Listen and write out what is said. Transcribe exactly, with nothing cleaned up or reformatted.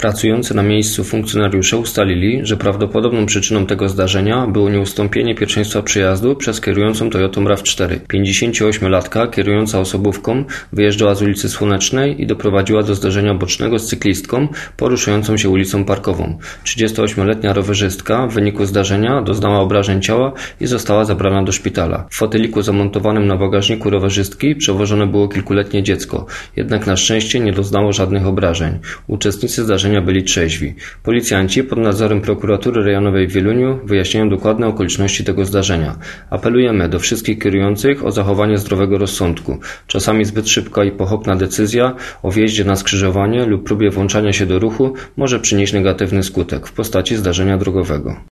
Pracujący na miejscu funkcjonariusze ustalili, że prawdopodobną przyczyną tego zdarzenia było nieustąpienie pierwszeństwa przejazdu przez kierującą Toyotą raw cztery. pięćdziesięcioośmiolatka kierująca osobówką wyjeżdżała z ulicy Słonecznej i doprowadziła do zderzenia bocznego z cyklistką poruszającą się ulicą Parkową. trzydziestoośmioletnia rowerzystka w wyniku zdarzenia doznała obrażeń ciała i została zabrana do szpitala. W foteliku zamontowanym na bagażniku rowerzystki przewożone było kilkuletnie dziecko, jednak na szczęście nie doznało żadnych obrażeń. Uczestnicy zdarzenia byli trzeźwi. Policjanci pod nadzorem prokuratury rejonowej w Wieluniu wyjaśniają dokładne okoliczności tego zdarzenia. Apelujemy do wszystkich kierujących o zachowanie zdrowego rozsądku. Czasami zbyt szybka i pochopna decyzja o wjeździe na skrzyżowanie lub próbie włączania się do ruchu może przynieść negatywny skutek w postaci zdarzenia drogowego.